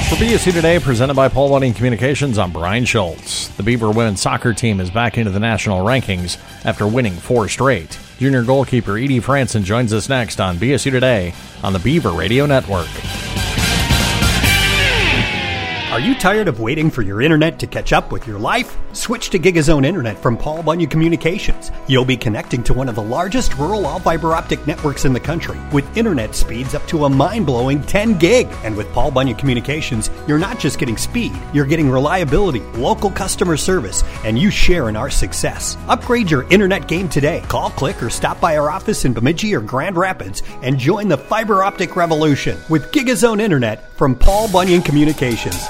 For BSU Today, presented by Paul Bunyan Communications, I'm Brian Schultz. The Beaver women's soccer team is back into the national rankings after winning 4 straight. Junior goalkeeper Edie Franson joins us next on BSU Today on the Beaver Radio Network. Are you tired of waiting for your internet to catch up with your life? Switch to GigaZone Internet from Paul Bunyan Communications. You'll be connecting to one of the largest rural all-fiber optic networks in the country with internet speeds up to a mind-blowing 10 gig. And with Paul Bunyan Communications, you're not just getting speed, you're getting reliability, local customer service, and you share in our success. Upgrade your internet game today. Call, click, or stop by our office in Bemidji or Grand Rapids and join the fiber optic revolution with GigaZone Internet from Paul Bunyan Communications.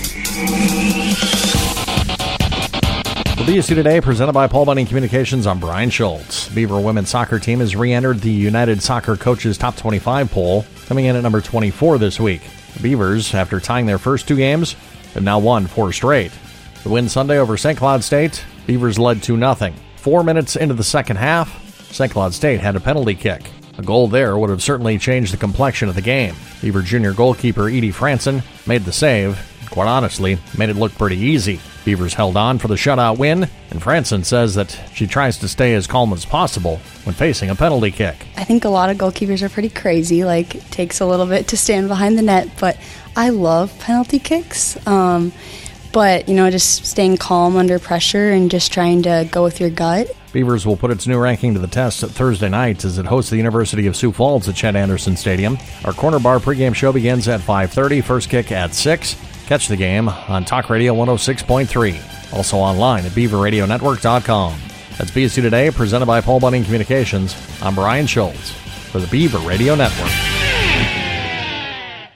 The BSU Today, presented by Paul Bunyan Communications, I'm Brian Schultz. Beaver women's soccer team has re-entered the United Soccer Coaches Top 25 poll, coming in at number 24 this week. The Beavers, after tying their first 2 games, have now won 4 straight. The win Sunday over St. Cloud State, Beavers led 2-0. 4 minutes into the second half, St. Cloud State had a penalty kick. A goal there would have certainly changed the complexion of the game. Beaver junior goalkeeper Edie Franson made the save. Quite honestly, made it look pretty easy. Beavers held on for the shutout win, and Franson says that she tries to stay as calm as possible when facing a penalty kick. I think a lot of goalkeepers are pretty crazy, it takes a little bit to stand behind the net, but I love penalty kicks. But, just staying calm under pressure and just trying to go with your gut. Beavers will put its new ranking to the test Thursday night as it hosts the University of Sioux Falls at Chet Anderson Stadium. Our Corner Bar pregame show begins at 5:30, first kick at 6. Catch the game on Talk Radio 106.3. Also online at BeaverRadioNetwork.com. That's BSU Today, presented by Paul Bunyan Communications. I'm Brian Schultz for the Beaver Radio Network.